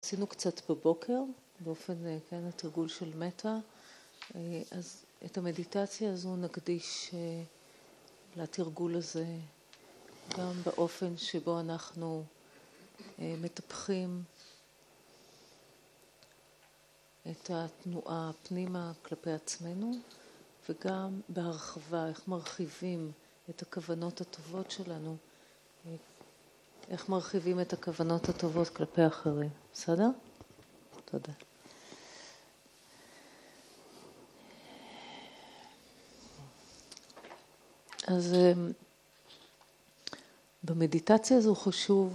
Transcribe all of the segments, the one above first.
עשינו קצת בבוקר, באופן, כן, התרגול של מטה, אז את המדיטציה הזו נקדיש לתרגול הזה, גם באופן שבו אנחנו מטפחים את התנועה פנימה כלפי עצמנו, וגם בהרחבה, איך מרחיבים את הכוונות הטובות שלנו, איך מרחיבים את הכוונות הטובות כלפי אחרים. בסדר? תודה. אז במדיטציה הזו חשוב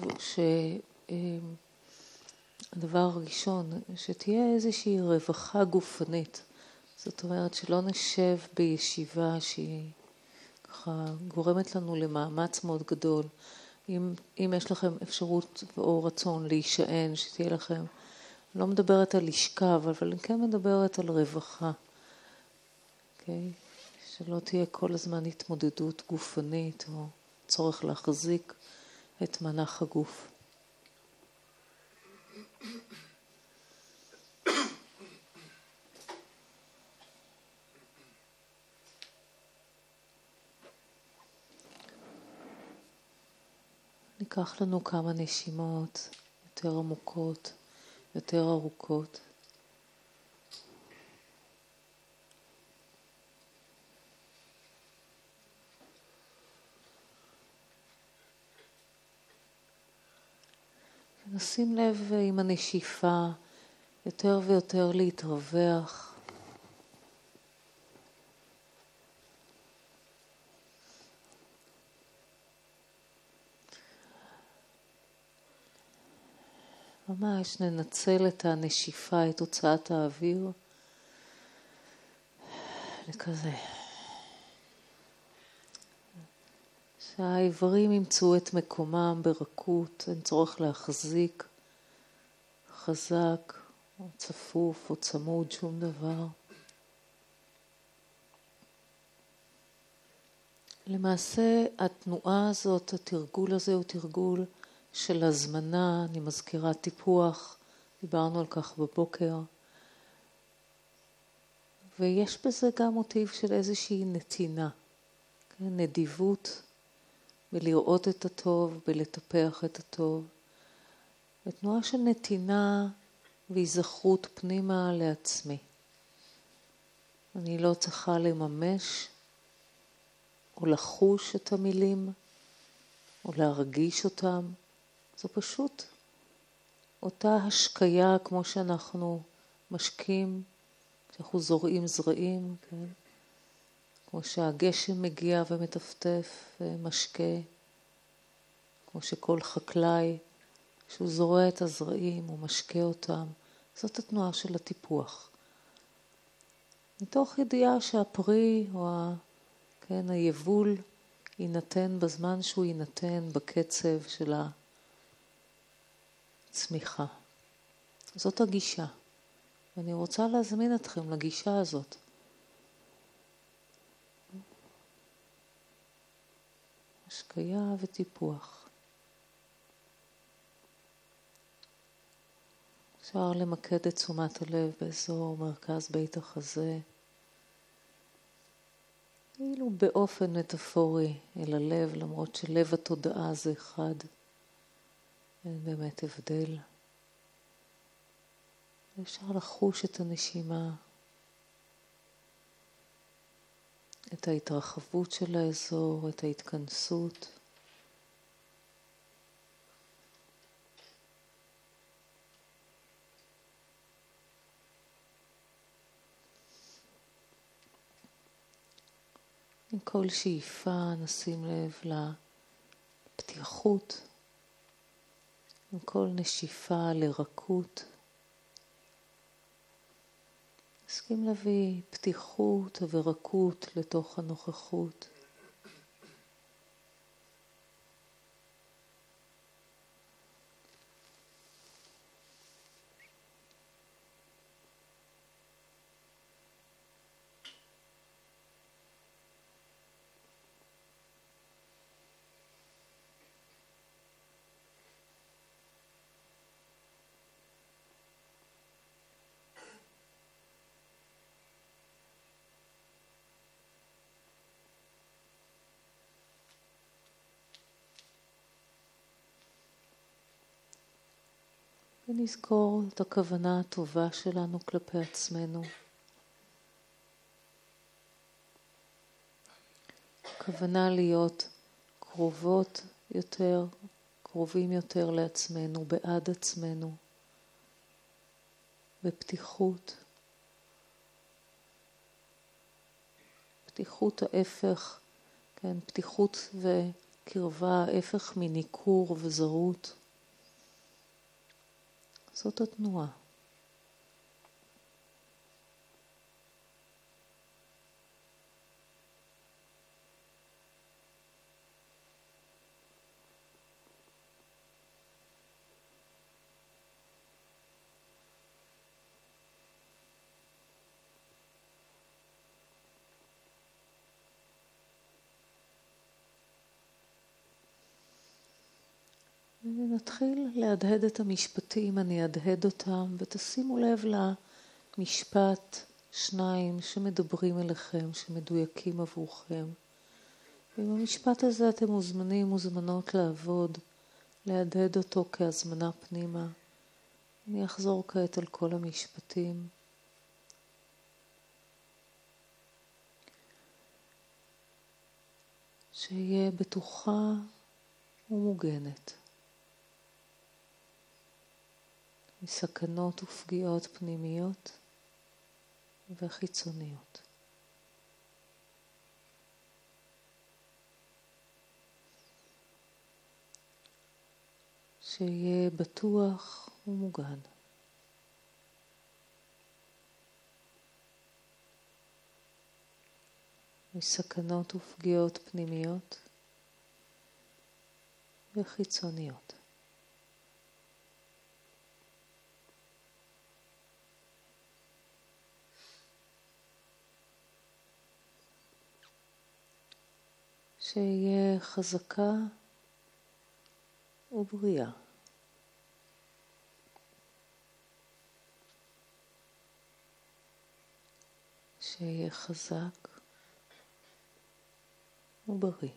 שהדבר הראשון, שתהיה איזושהי רווחה גופנית. זאת אומרת שלא נשב בישיבה שהיא ככה גורמת לנו למאמץ מאוד גדול. אם יש לכם אפשרות או רצון להישען, שתהיה לכם, לא מדברת על לשכב, אבל אני כן מדברת על רווחה. אוקיי? שלא תהיה כל הזמן התמודדות גופנית או צורך להחזיק את מנח הגוף. ניקח לנו כמה נשימות יותר עמוקות, יותר ארוכות. נשים לב עם הנשיפה יותר ויותר להתרווח. ממש ננצל את הנשיפה, את הוצאת האוויר, לכזה. שהאיברים ימצאו את מקומם ברכות, אין צורך להחזיק חזק או צפוף או צמוד, שום דבר. למעשה התנועה הזאת, התרגול הזה הוא תרגול של הזמנה, אני מזכירה טיפוח, דיברנו על כך בבוקר, ויש בזה גם מוטיב של איזושהי נתינה, כן? נדיבות, בלראות את הטוב, בלטפח את הטוב. ותנועה של נתינה והיזכרות פנימה לעצמי. אני לא צריכה לממש או לחוש את המילים או להרגיש אותם. זו פשוט אותה השקיה כמו שאנחנו משקים, שאנחנו זורעים זרעים, כן? כמו שהגשם מגיע ומטפטף ומשקה, כמו שכל חקלאי, כשהוא זורע את הזרעים, הוא משקה אותם. זאת התנועה של הטיפוח. מתוך ידיעה שהפרי או כן, היבול יינתן בזמן שהוא יינתן בקצב של הצמיחה. זאת הגישה. ואני רוצה להזמין אתכם לגישה הזאת. השקיה וטיפוח. אפשר למקד את תשומת הלב באזור מרכז בית החזה. כאילו באופן מטאפורי אל הלב, למרות שלב התודעה זה אחד. אין באמת הבדל. אפשר לחוש את הנשימה, את ההתרחבות של האזור, את ההתכנסות. עם כל שאיפה נשים לב לפתיחות, עם כל נשיפה לרכות. נסכים להביא פתיחות ורכות לתוך הנוכחות. ונזכור את הכוונה הטובה שלנו כלפי עצמנו. הכוונה להיות קרובות יותר, קרובים יותר לעצמנו, בעד עצמנו, בפתיחות. פתיחות ההפך, כן, פתיחות וקרבה, ההפך מניכור וזרות. זאת התנועה. ונתחיל להדהד את המשפטים, אני אדהד אותם, ותשימו לב למשפט, שניים שמדברים אליכם, שמדויקים עבורכם. ועם המשפט הזה אתם מוזמנים, מוזמנות לעבוד, להדהד אותו כהזמנה פנימה. אני אחזור כעת על כל המשפטים. שיהיה בטוחה ומוגנת. מסכנות ופגיעות פנימיות וחיצוניות. שיהיה בטוח ומוגן. מסכנות ופגיעות פנימיות וחיצוניות. שיהיה חזקה ובריאה. שיהיה חזק ובריא.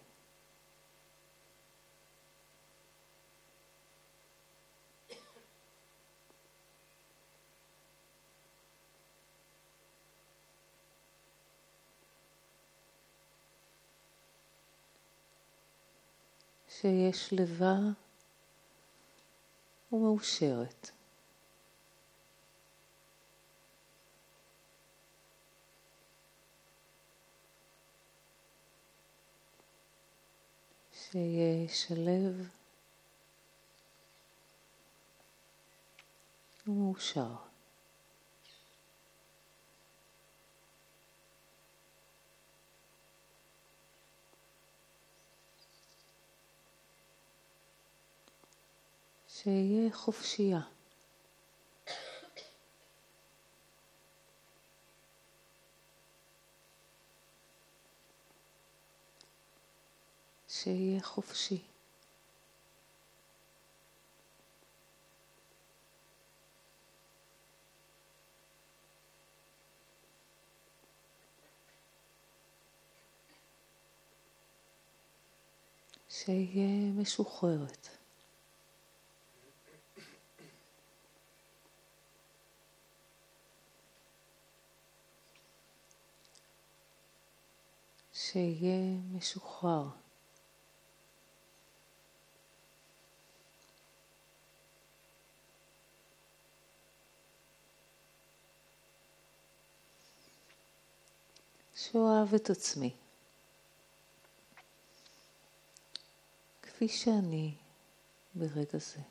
שיהיה שלווה ומאושרת. שיהיה שלב ומאושר. שיהיה חופשייה. שיהיה חופשי. שיהיה משוחררת. שיהיה משוחרר. שאוהב את עצמי. כפי שאני ברגע זה.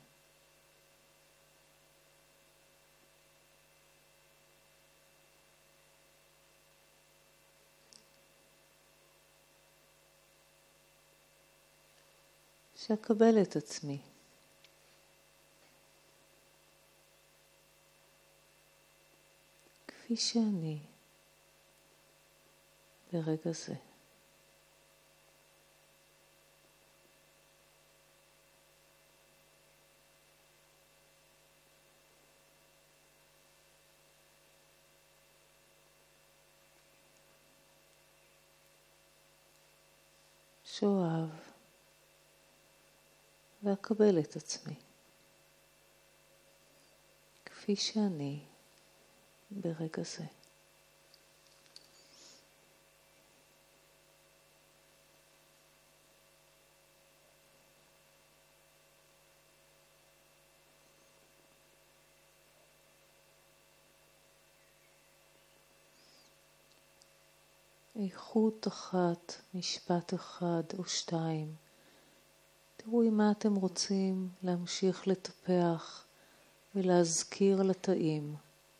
שאקבל את עצמי. כפי שאני ברגע זה. שאוהב ואקבל את עצמי. כפי שאני ברגע זה. איכות אחת, משפט אחד או שתיים. תראו עם מה אתם רוצים להמשיך לטפח ולהזכיר לתאים.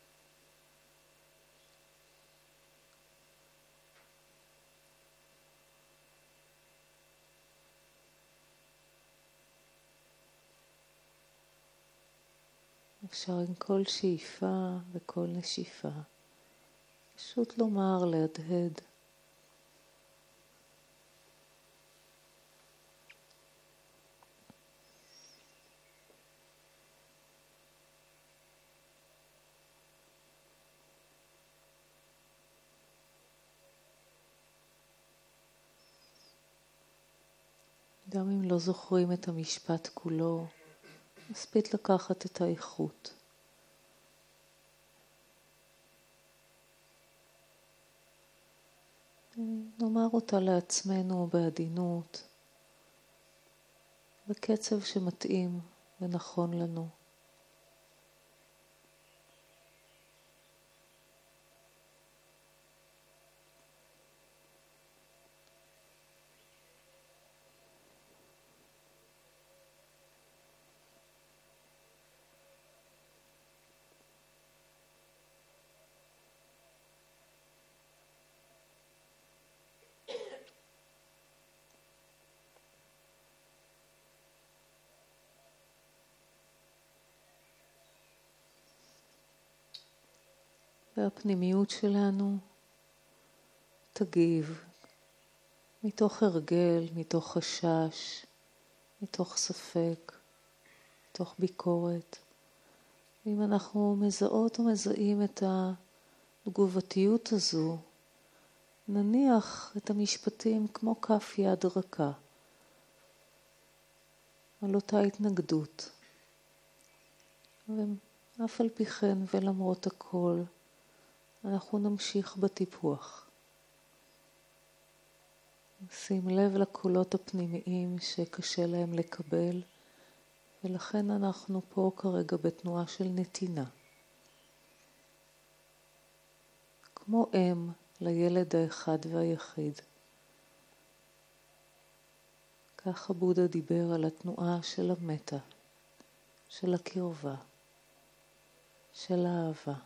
אפשר עם כל שאיפה וכל נשיפה. פשוט לומר, להדהד. גם אם לא זוכרים את המשפט כולו, מספיק לקחת את האיכות. נאמר אותה לעצמנו בעדינות, בקצב שמתאים ונכון לנו. והפנימיות שלנו תגיב מתוך הרגל, מתוך חשש, מתוך ספק, מתוך ביקורת. ואם אנחנו מזהות ומזהים את התגובתיות הזו, נניח את המשפטים כמו כף יד רכה על אותה התנגדות. ואף על פי כן ולמרות הכל, אנחנו נמשיך בטיפוח. שים לב לקולות הפנימיים שקשה להם לקבל, ולכן אנחנו פה כרגע בתנועה של נתינה. כמו אם לילד האחד והיחיד. ככה בודה דיבר על התנועה של המטה, של הקרבה, של האהבה.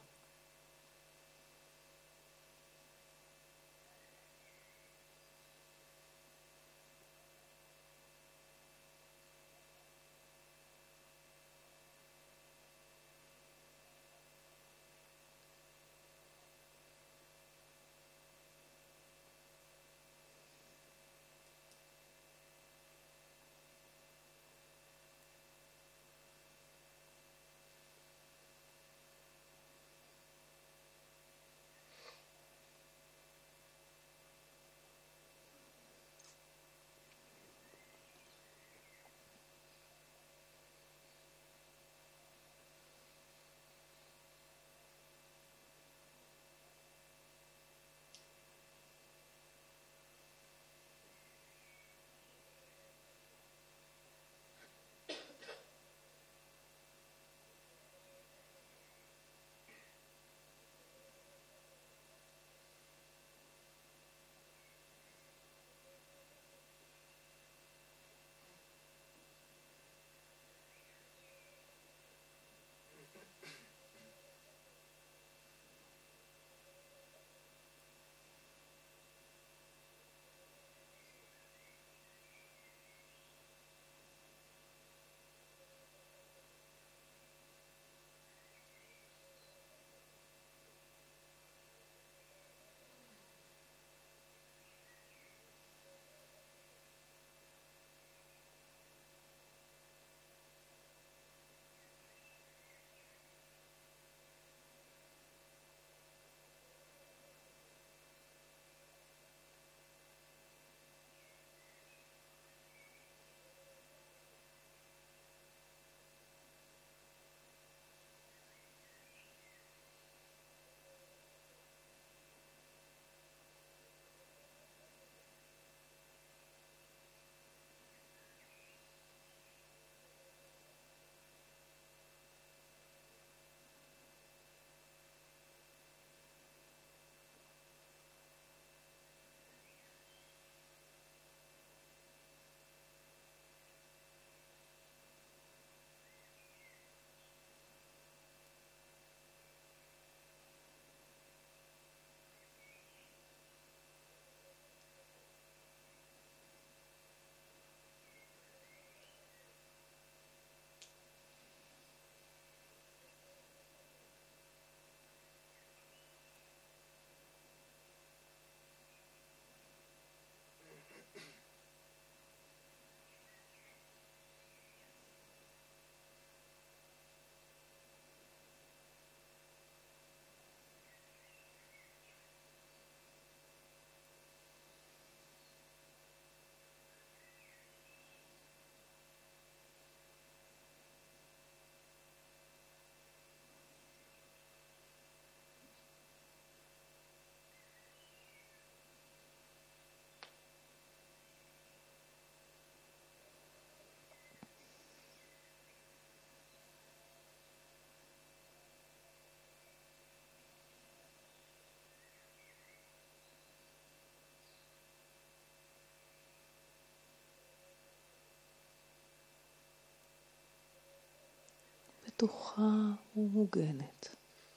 בטוחה ומוגנת.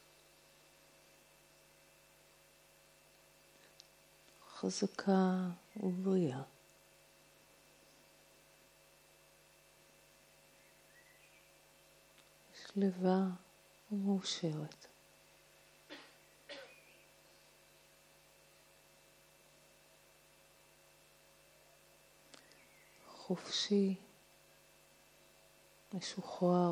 חזקה ובריאה. שלווה ומאושרת. חופשי, משוחרר.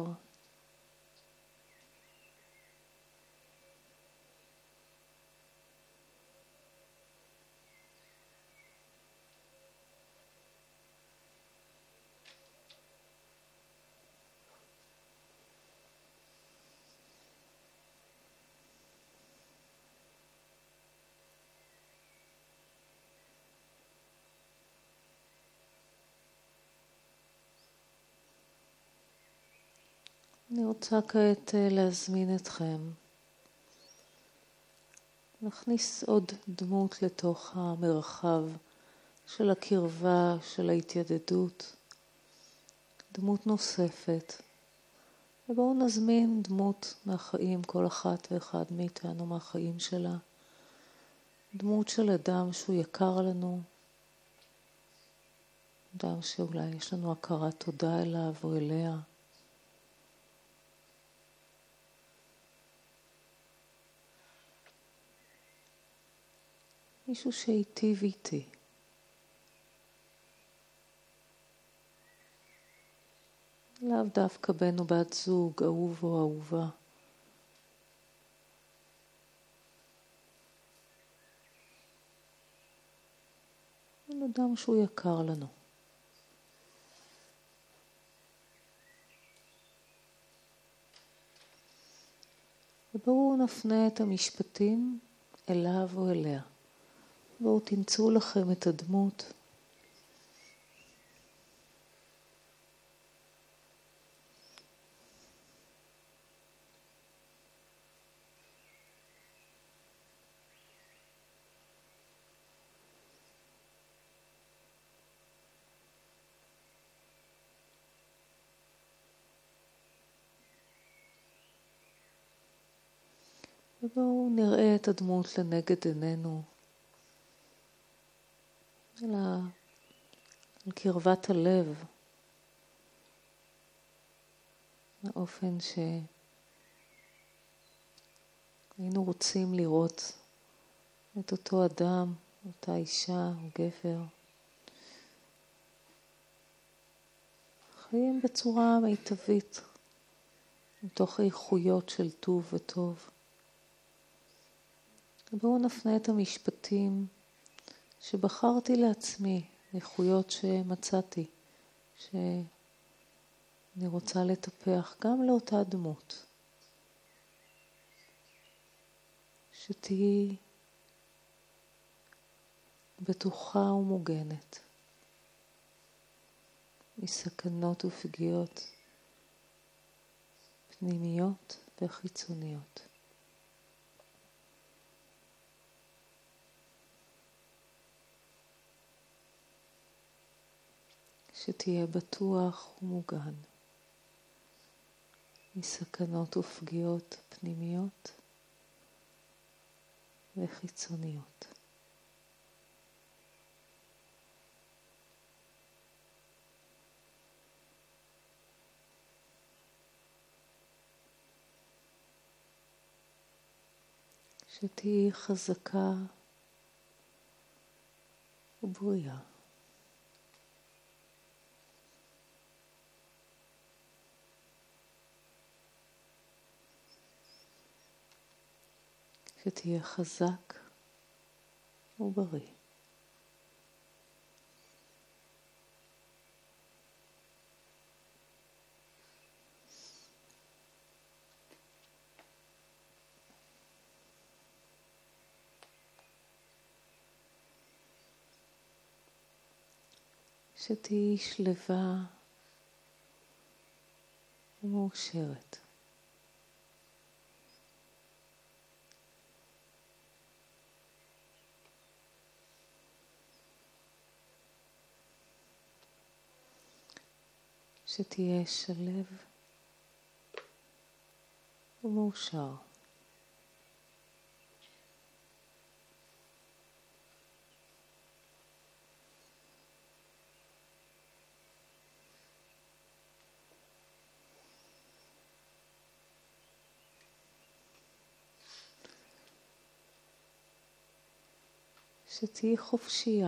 אני רוצה כעת להזמין אתכם להכניס עוד דמות לתוך המרחב של הקרבה, של ההתיידדות, דמות נוספת. ובואו נזמין דמות מהחיים, כל אחת ואחד מאיתנו מהחיים שלה. דמות של אדם שהוא יקר לנו, אדם שאולי יש לנו הכרת תודה אליו או אליה. מישהו שהיטיב איתי. לאו דווקא בן או בת זוג, אהוב או אהובה. אדם שהוא יקר לנו. ובואו נפנה את המשפטים אליו או אליה. בואו תמצאו לכם את הדמות. ובואו נראה את הדמות לנגד עינינו. על קרבת הלב. האופן שהיינו רוצים לראות את אותו אדם, אותה אישה או גבר. חיים בצורה מיטבית, מתוך איכויות של טוב וטוב. בואו נפנה את המשפטים שבחרתי לעצמי, איכויות שמצאתי, שאני רוצה לטפח גם לאותה דמות. שתהי בטוחה ומוגנת מסכנות ופגיעות פנימיות וחיצוניות. שתהיה בטוח ומוגן מסכנות ופגיעות פנימיות וחיצוניות. שתהי חזקה ובריאה. שתהיה חזק ובריא. שתהי שלווה ומאושרת. שתהיה שלב ומאושר. שתהי חופשייה.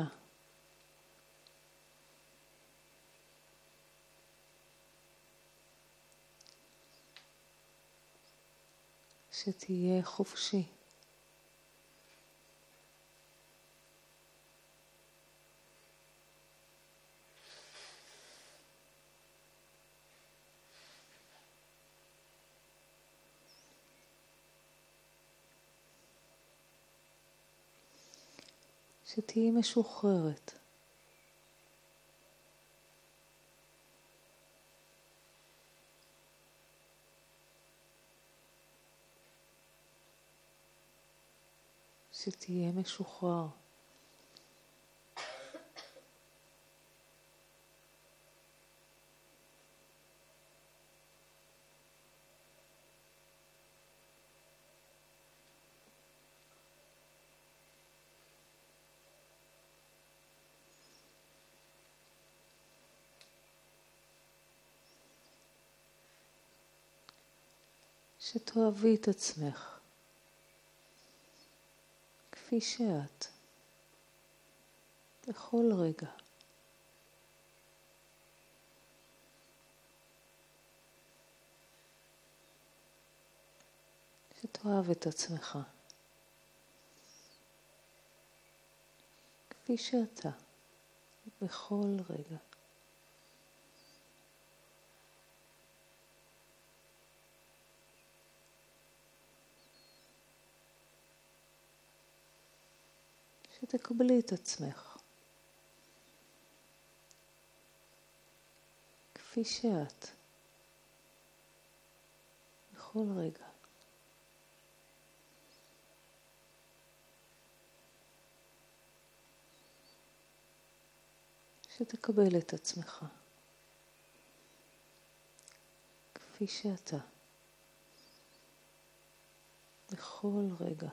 שתהיה חופשי. שתהי משוחררת. שתהיה משוחרר. שתאהבי את עצמך כפי שאת בכל רגע. שתאהב את עצמך כפי שאתה בכל רגע. שתקבלי את עצמך כפי שאת בכל רגע. שתקבל את עצמך כפי שאתה בכל רגע.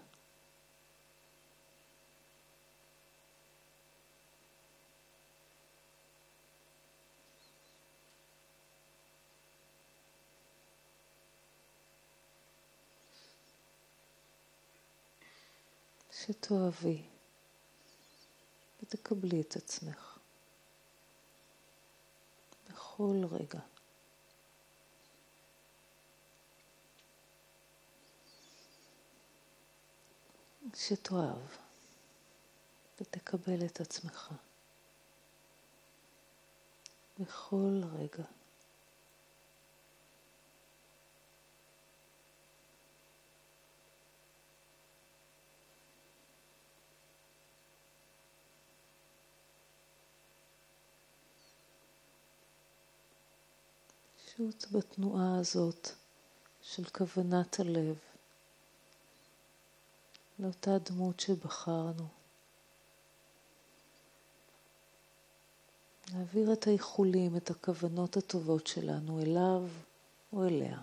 שתאהבי ותקבלי את עצמך בכל רגע. שתאהב ותקבל את עצמך בכל רגע. פשוט בתנועה הזאת של כוונת הלב לאותה דמות שבחרנו. להעביר את האיחולים, את הכוונות הטובות שלנו אליו או אליה.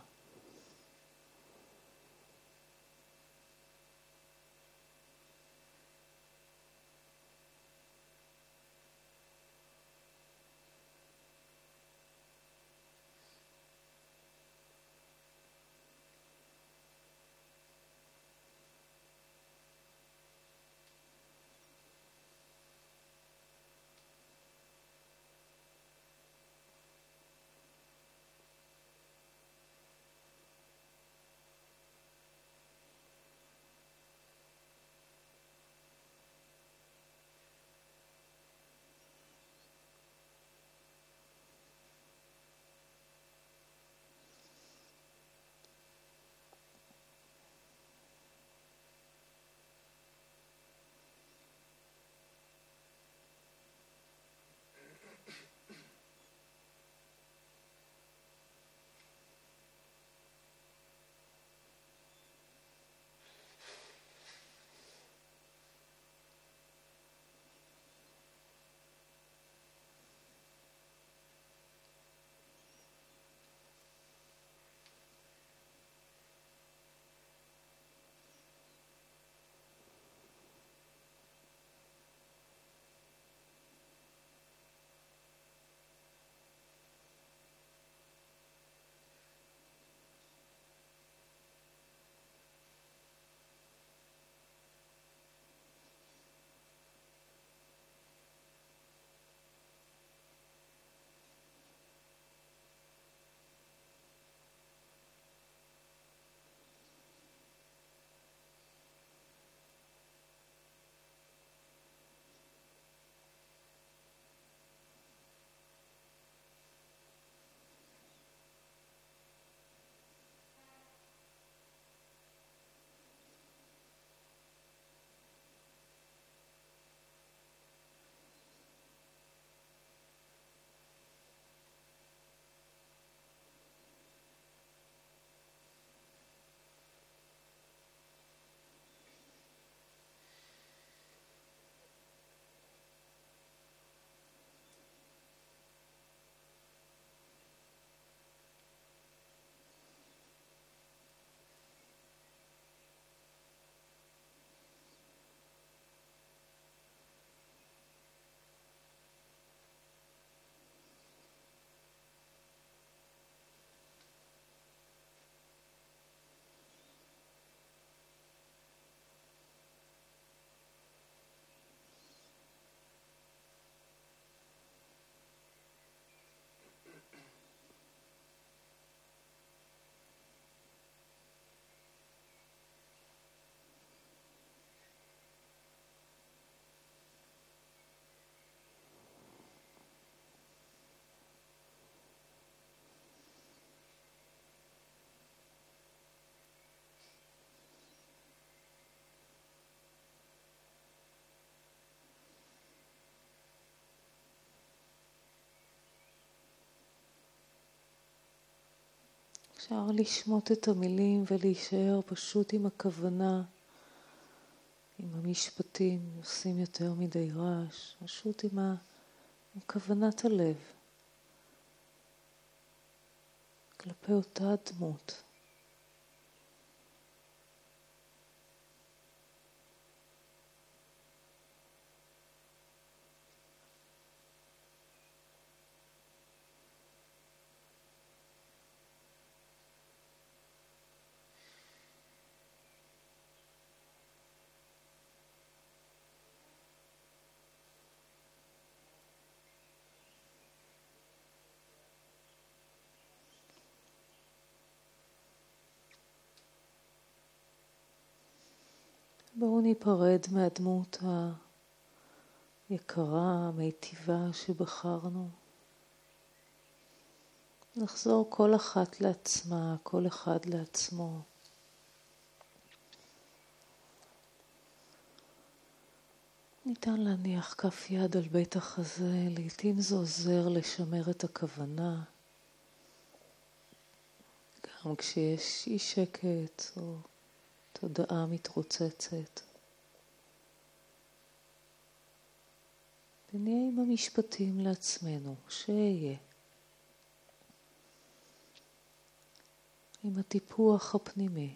אפשר לשמוט את המילים ולהישאר פשוט עם הכוונה, עם המשפטים, עושים יותר מדי רעש, פשוט עם כוונת הלב, כלפי אותה דמות. בואו ניפרד מהדמות היקרה, המיטיבה שבחרנו. נחזור כל אחת לעצמה, כל אחד לעצמו. ניתן להניח כף יד על בית החזה, לעתים זה עוזר לשמר את הכוונה. גם כשיש אי שקט או תודעה מתרוצצת. ונהיה עם המשפטים לעצמנו, שיהיה. עם הטיפוח הפנימי.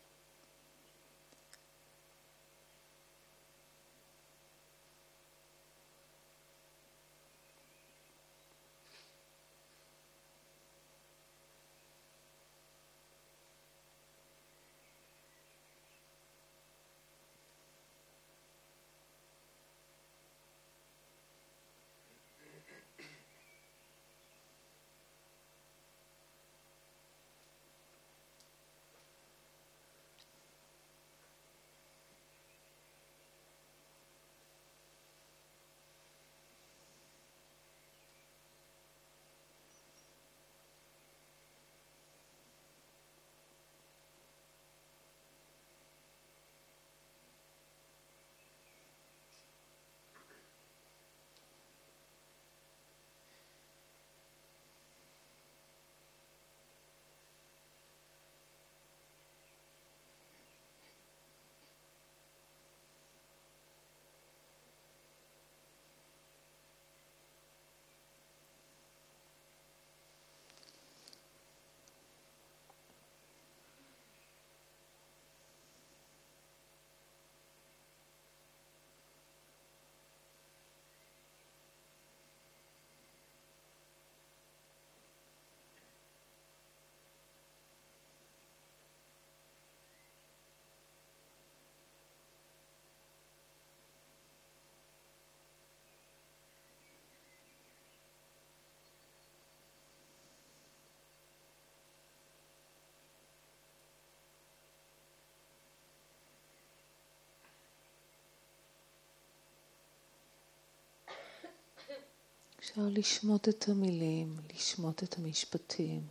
אפשר לשמוט את המילים, לשמוט את המשפטים.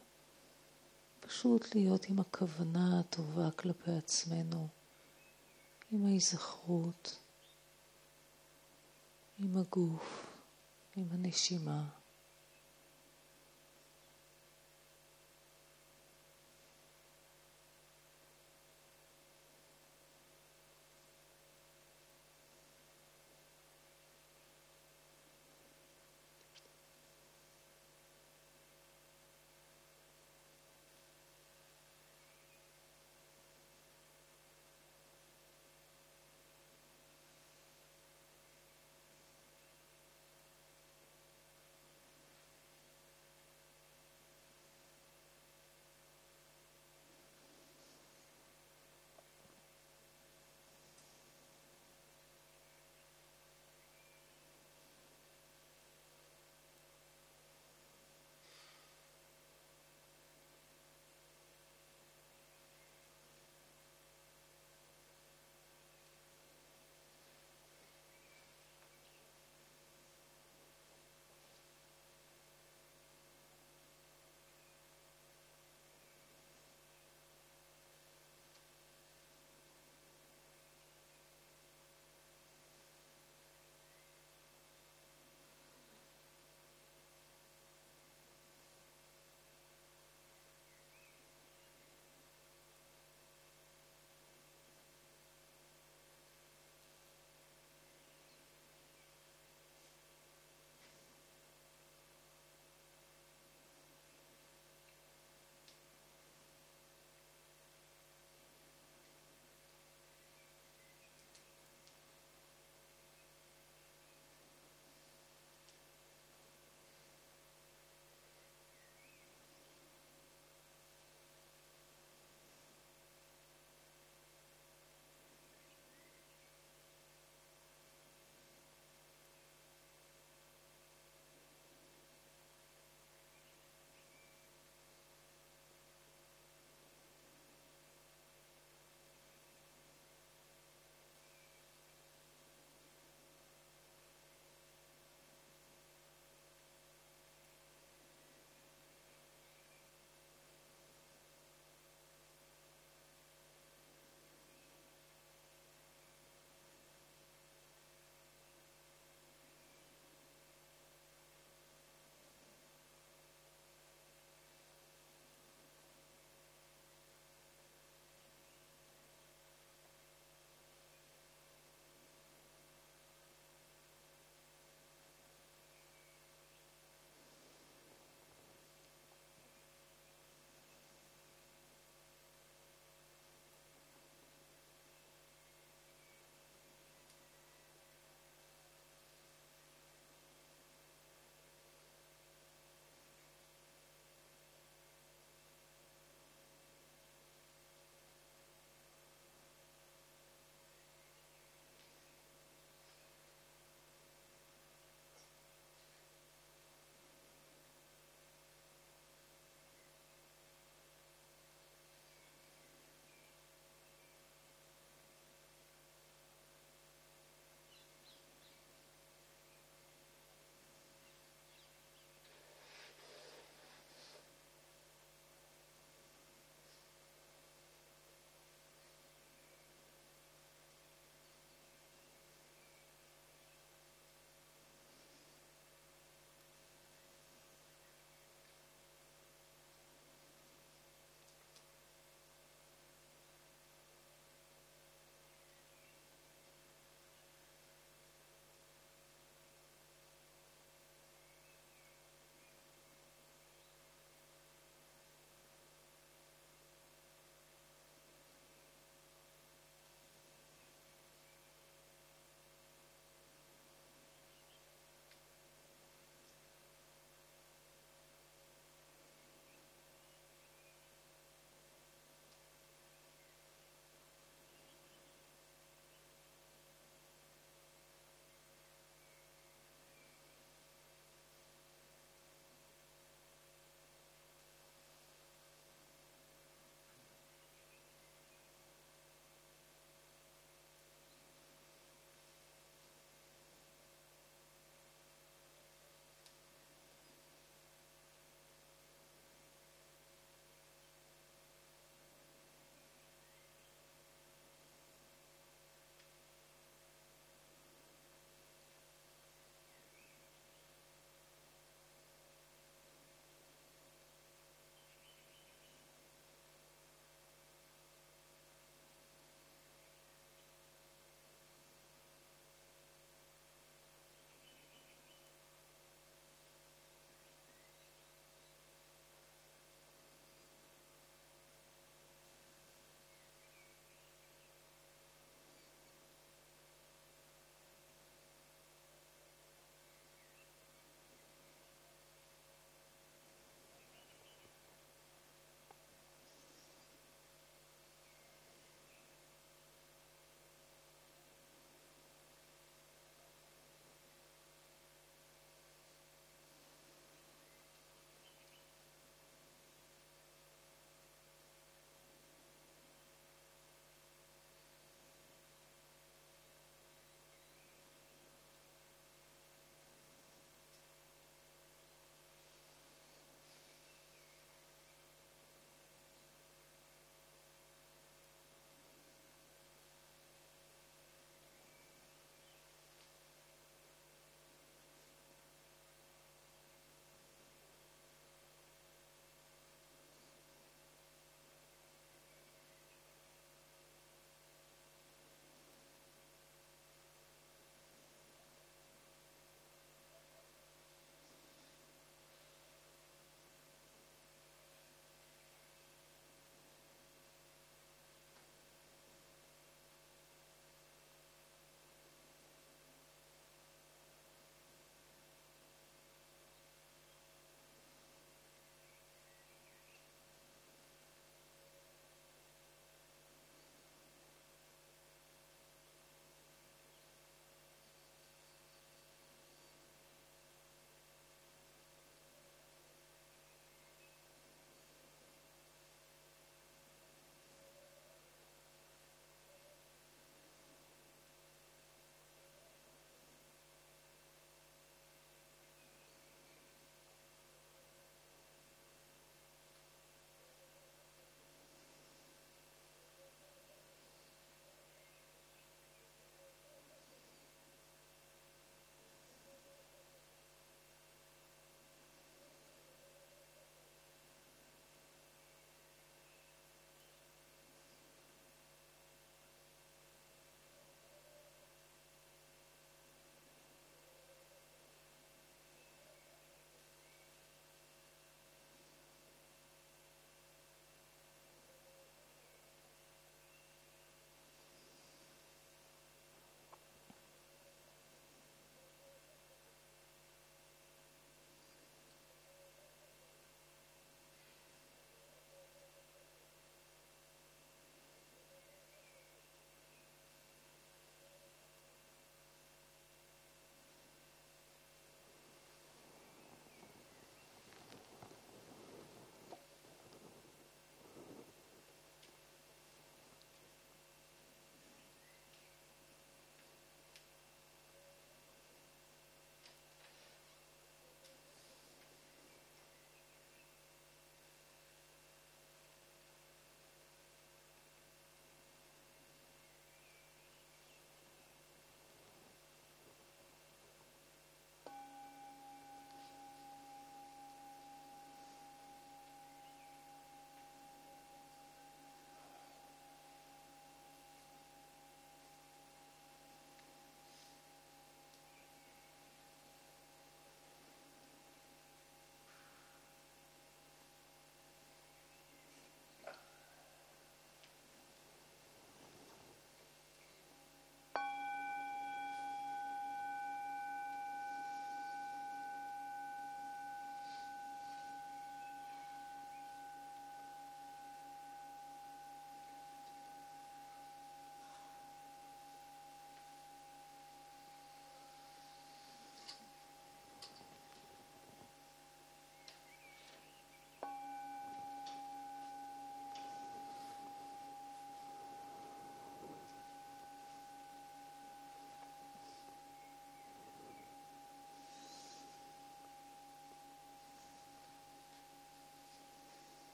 פשוט להיות עם הכוונה הטובה כלפי עצמנו, עם ההיזכרות, עם הגוף, עם הנשימה.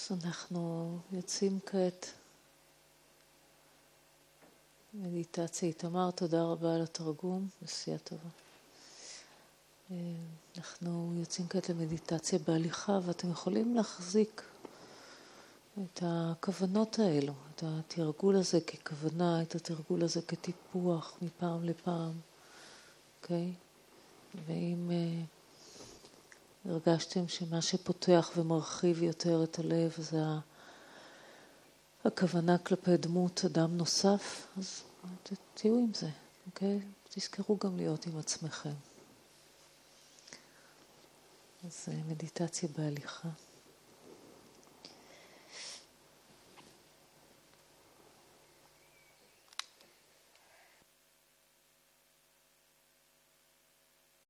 אז אנחנו יוצאים כעת מדיטציה. איתמר, תודה רבה על התרגום, נסיעה טובה. אנחנו יוצאים כעת למדיטציה בהליכה, ואתם יכולים להחזיק את הכוונות האלו, את התרגול הזה ככוונה, את התרגול הזה כטיפוח מפעם לפעם, אוקיי? ואם הרגשתם שמה שפותח ומרחיב יותר את הלב זה הכוונה כלפי דמות אדם נוסף, אז תהיו עם זה, אוקיי? תזכרו גם להיות עם עצמכם. אז מדיטציה בהליכה.